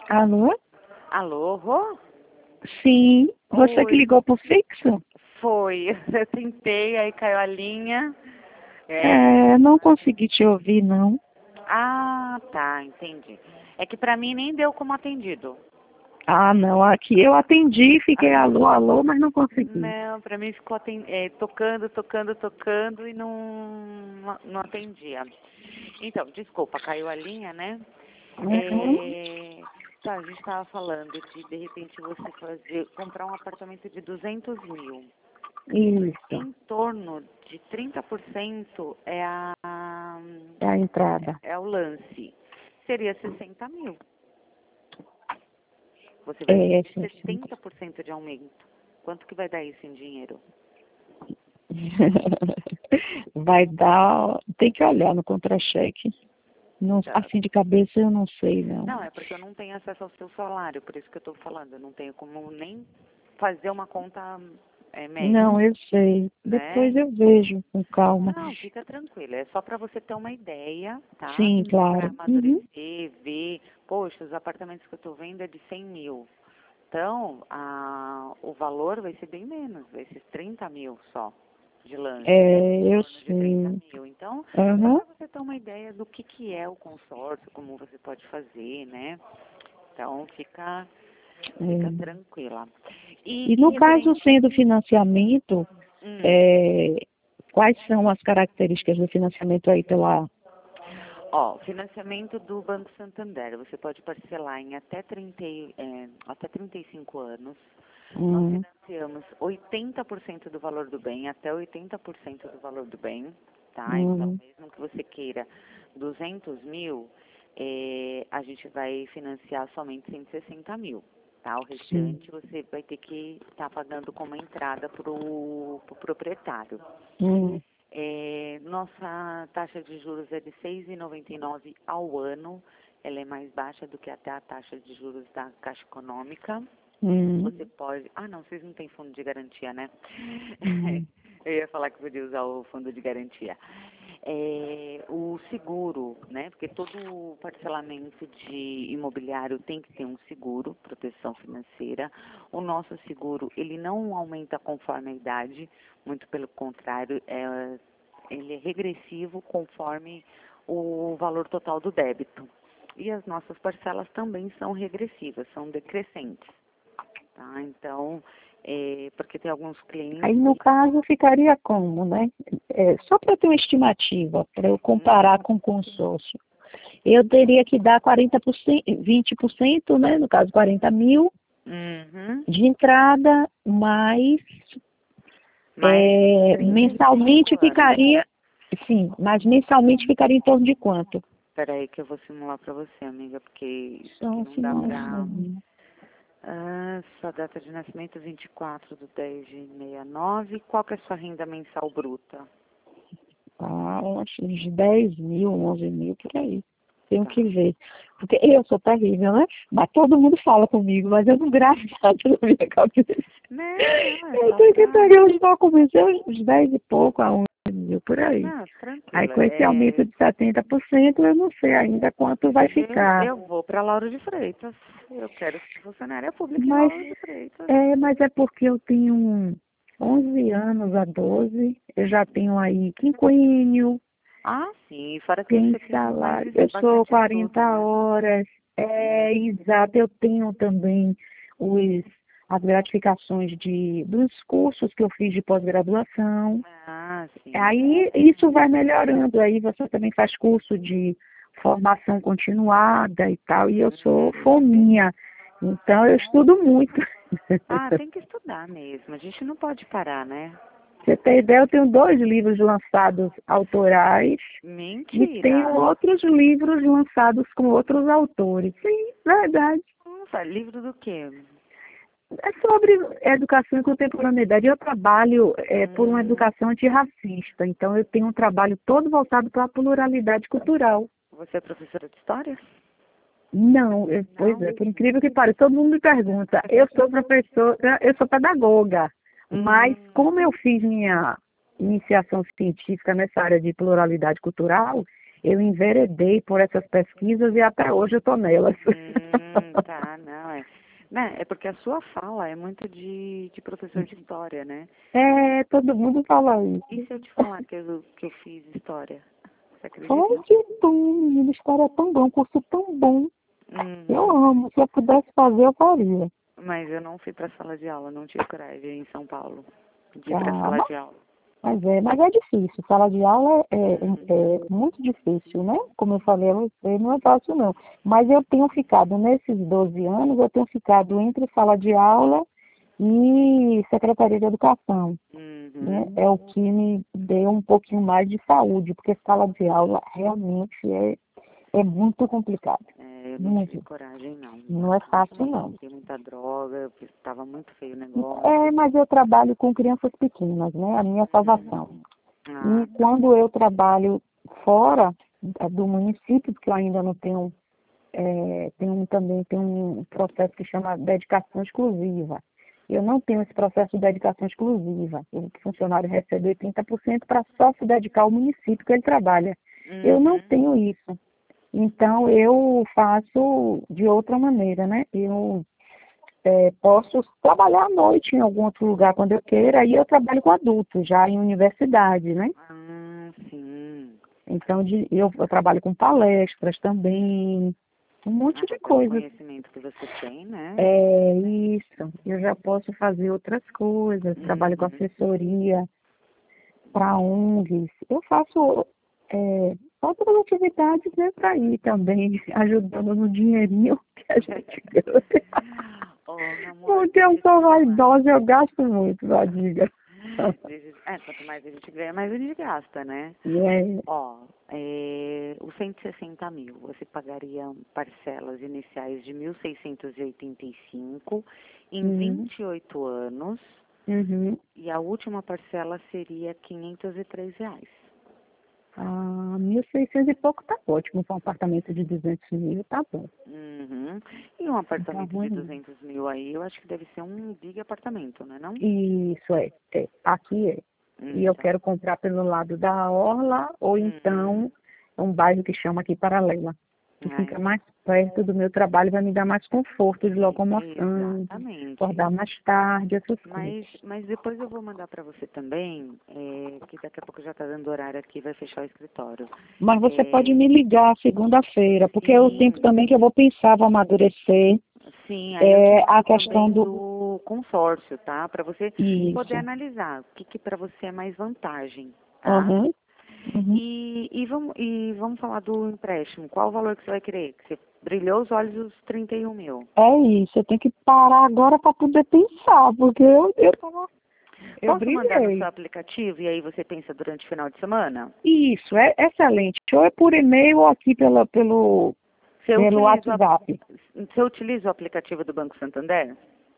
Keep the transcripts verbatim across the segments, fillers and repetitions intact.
Alô? Alô, Rô? Sim. Você Oi. que ligou pro fixo? Foi. Eu tentei, aí caiu a linha. É, não consegui te ouvir, não. Ah, tá, entendi. É que pra mim nem deu como atendido. Ah, não. Aqui eu atendi, fiquei alô, alô, mas não consegui. Não, pra mim ficou aten- é, tocando, tocando, tocando e não, não atendia. Então, desculpa, caiu a linha, né? Uhum. É, tá, a gente tava falando de, de repente, você fazer, comprar um apartamento de duzentos mil. Isso. Em torno de trinta por cento é a É a entrada. é o lance. Seria sessenta mil. Você vai É, receber sim, sim. setenta por cento de aumento. Quanto que vai dar isso em dinheiro? Vai dar. Tem que olhar no contra-cheque. Não, Tá. assim de cabeça eu não sei, não. Não, é porque eu não tenho acesso ao seu salário, por isso que eu estou falando. Eu não tenho como nem fazer uma conta é, média, Não, eu sei. né? Depois eu vejo com calma. Não, fica tranquila. É só para você ter uma ideia, tá? Sim, Para claro. Uhum. amadurecer, ver. Poxa, os apartamentos que eu estou vendo é de cem mil. Então, a, o valor vai ser bem menos, vai ser trinta mil só de lance, É, em eu torno de trinta sei. mil. Então, só Aham. para você ter uma ideia do que, que é o consórcio, como você pode fazer, né? Então, fica, fica É. tranquila. E E, e no caso referente... sendo financiamento, Hum, é, quais são as características do financiamento aí pela... ó, financiamento do Banco Santander, você pode parcelar em até, trinta, e- é, até trinta e cinco anos. Nós Hum, financiamos oitenta por cento do valor do bem, até oitenta por cento do valor do bem, tá? Então, hum, mesmo que você queira duzentos mil, eh, a gente vai financiar somente cento e sessenta mil, tá? O sim. restante você vai ter que estar pagando como entrada para o pro proprietário. Hum, Eh, nossa taxa de juros é de seis vírgula noventa e nove ao ano, ela é mais baixa do que até a taxa de juros da Caixa Econômica. hum, Você pode. Ah, não, vocês não têm fundo de garantia, né? hum, Eu ia falar que podia usar o fundo de garantia. É, o seguro, né? Porque todo parcelamento de imobiliário tem que ter um seguro, proteção financeira. O nosso seguro, ele não aumenta conforme a idade, muito pelo contrário, é, ele é regressivo conforme o valor total do débito. E as nossas parcelas também são regressivas, são decrescentes. Tá? Então, é, porque tem alguns clientes Aí no que... caso ficaria como, né? É, só para ter uma estimativa, para eu Uhum, comparar com o consórcio. Eu teria que dar quarenta por cento, vinte por cento, né? No caso quarenta mil uhum, de entrada, mas mais é, trinta e cinco mensalmente anos. ficaria, sim, mas mensalmente ficaria em torno de quanto? Espera aí que eu vou simular para você, amiga, porque isso aqui São não dá para... simulações. Ah, sua data de nascimento vinte e quatro de dez de sessenta e nove. Qual que é a sua renda mensal bruta? Ah, uns dez mil, onze mil, por aí. Tenho Tá. que ver. Porque eu sou terrível, né? Mas todo mundo fala comigo, mas eu não gravo nada na minha cabeça. Não, não, é Eu só tenho que pra... pegar os documentos, uns dez e pouco a onze mil, por aí. Não, Aí tranquila. com esse aumento É, de setenta por cento, eu não sei ainda quanto vai eu, ficar. eu vou para Lauro de Freitas. Eu quero ser funcionária pública em Mas Lauro de Freitas. é, mas é porque eu tenho onze anos a doze, eu já tenho aí quinquênio, Ah, sim. Fora que tem você tem mais salário, eu sou bastante quarenta estudo, né? horas, é exato, eu tenho também os, as gratificações de, dos cursos que eu fiz de pós-graduação. Ah, sim. Aí isso vai melhorando, aí você também faz curso de formação continuada e tal, e eu sou Uhum. fominha, então eu estudo muito. Ah, tem que estudar mesmo. A gente não pode parar, né? Você tem ideia, eu tenho dois livros lançados autorais e tenho Mentira. outros livros lançados com outros autores. Sim, verdade. Nossa, livro do quê? É sobre educação e contemporaneidade. Eu trabalho é, por uma Hum, educação antirracista, então eu tenho um trabalho todo voltado para a pluralidade cultural. você é professora de história? Não, eu- pois Não. é, por incrível que pareça, todo mundo me pergunta. Eu sou professora, eu sou pedagoga, mas Hum, como eu fiz minha iniciação científica nessa área de pluralidade cultural, eu enveredei por essas pesquisas e até hoje eu estou nelas. Hum, tá, não, é. Né, é porque a sua fala é muito de, de professor de história, né? É, todo mundo fala isso. E se eu te falar que eu, que eu fiz história? Você acredita? Foi que bom, menina, história é tão bom, um curso tão bom. Eu Uhum. amo, se eu pudesse fazer, eu faria. Mas eu não fui pra sala de aula, não tive coragem em São Paulo de ir pra Ah, sala mas, de aula. mas é, mas é difícil, sala de aula é, é, Uhum. é muito difícil, né? Como eu falei a você, não é fácil não. Mas eu tenho ficado, nesses doze anos, eu tenho ficado entre sala de aula e Secretaria de Educação. Né? Uhum. É o que me deu um pouquinho mais de saúde, porque sala de aula realmente é, é muito complicado. É, eu não tive Muito. coragem, não. Não é fácil, Também não. tem muita droga, estava muito feio o negócio. É, mas eu trabalho com crianças pequenas, né? A minha salvação. Uhum. Ah, E quando eu trabalho fora eh, do município, porque eu ainda não tenho, é, tenho também tem um processo que chama dedicação exclusiva. Eu não tenho esse processo de dedicação exclusiva. O funcionário recebe oitenta por cento para só se dedicar ao município que ele trabalha. Eu não uhum. tenho isso. Então, eu faço de outra maneira, né? Eu é, posso trabalhar à noite em algum outro lugar quando eu queira, aí eu trabalho com adultos, já em universidade, né? Ah, sim. Então, de, eu, eu trabalho com palestras também, um monte Ah, de pelo coisas. conhecimento que você tem, né? É isso, eu já posso fazer outras coisas, trabalho com Uhum. assessoria para O N Gs, eu faço é, outras atividades, né, para ir também ajudando no dinheirinho que a gente ganha. Oh, meu amor, Porque eu deixa eu te sou falar. vaidosa, eu gasto muito, Vadiga. Deixa eu- É, quanto mais a gente ganha, mais a gente gasta, né? E é, Ó, é, os cento e sessenta mil, você pagaria parcelas iniciais de mil seiscentos e oitenta e cinco em uhum, vinte e oito anos uhum. e a última parcela seria quinhentos e três reais. Ah, mil e seiscentos e pouco tá ótimo, para um apartamento de duzentos mil, tá bom. Uhum. E um Não tá apartamento de ruim, não. duzentos mil aí, eu acho que deve ser um big apartamento, não é não? Isso é, é, aqui é. E eu Então. quero comprar pelo lado da Orla, ou Uhum. então um bairro que chama aqui Paralela, que Ai, fica mais perto do meu trabalho, vai me dar mais conforto de e- locomoção, de exatamente. acordar mais tarde, essas coisas. Mas, mas depois eu vou mandar para você também, é, que daqui a pouco já está dando horário aqui, vai fechar o escritório. Mas você pode É, me ligar segunda-feira, porque é o tempo sim, também que eu vou pensar, vou amadurecer sim, aí eu te é, a mando questão também do do consórcio, tá? Para você poder isso. analisar o que, que para você é mais vantagem, tá? Uhum, uhum. E, e, vamos, e vamos falar do empréstimo. Qual o valor que você vai querer? Que você brilhou os olhos dos trinta e um mil. É isso, eu tenho que parar agora para poder pensar, porque eu, eu, tava, eu Posso mandar no seu brilhei. aplicativo e aí você pensa durante o final de semana? Isso, é excelente. Ou é por e-mail ou aqui pela, pelo, Você pelo utiliza, o ap- WhatsApp. você utiliza o aplicativo do Banco Santander?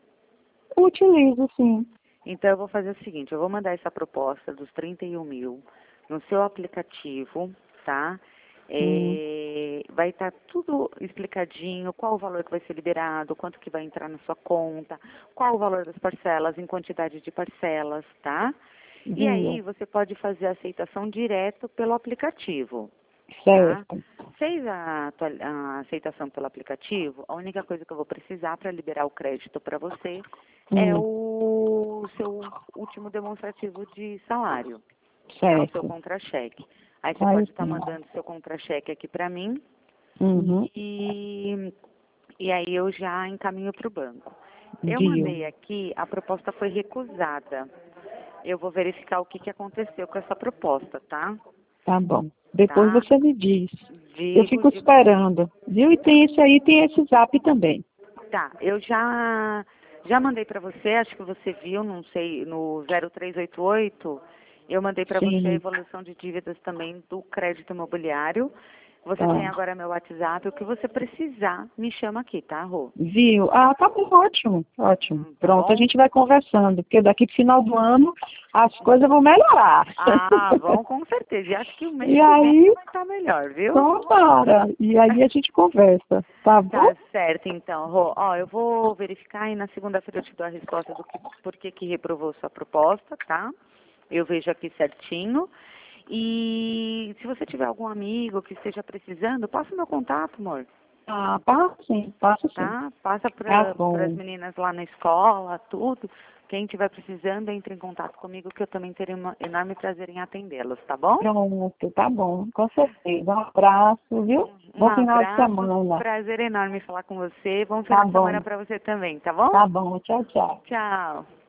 Utilizo, sim. Então eu vou fazer o seguinte, eu vou mandar essa proposta dos trinta e um mil no seu aplicativo, tá? Hum, É, vai estar tudo explicadinho, qual o valor que vai ser liberado, quanto que vai entrar na sua conta, qual o valor das parcelas, em quantidade de parcelas, tá? E aí viu? você pode fazer a aceitação direto pelo aplicativo, tá? Certo. Fez a, atua- a aceitação pelo aplicativo, a única coisa que eu vou precisar para liberar o crédito para você é Hum, o seu último demonstrativo de salário, tá? O seu certo. contra-cheque. Aí você Aí pode estar sim. mandando seu contra-cheque aqui para mim Uhum, e, e aí eu já encaminho para o banco. Eu viu? mandei aqui, a proposta foi recusada. Eu vou verificar o que, que aconteceu com essa proposta, tá? Tá bom. Depois Tá? você me diz. Eu Digo, fico digo sim. esperando. Viu? E tem esse aí, tem esse zap também. Tá, eu já já mandei para você, acho que você viu, não sei, no zero três oito oito, eu mandei para você a Sim, evolução de dívidas também do crédito imobiliário. Você tem tá. agora meu WhatsApp, o que você precisar, me chama aqui, tá, Rô? Viu? Ah, tá bom, ótimo, ótimo. Hum, Tá Pronto, a bom? gente vai conversando, porque daqui pro final do ano as coisas vão melhorar. Ah, vão com certeza. E acho que o mês E que vem aí, vai estar melhor, viu? tomara. E aí a gente conversa, tá bom? Tá certo, então, Rô. Ó, eu vou verificar e na segunda-feira eu te dou a resposta do que, por que que reprovou sua proposta, tá? Eu vejo aqui certinho. E se você tiver algum amigo que esteja precisando, passa o meu contato, amor. Ah, passo sim, passo sim. Tá? Passa Tá para bom. as meninas lá na escola, tudo. Quem estiver precisando, entre em contato comigo, que eu também terei um enorme prazer em atendê-las, tá bom? Pronto, tá bom, com certeza. Um abraço, viu? Um Bom final de abraço, semana. prazer enorme falar com você. Bom Tá final de semana bom, para você também, tá bom? tá bom. Tchau, tchau. Tchau.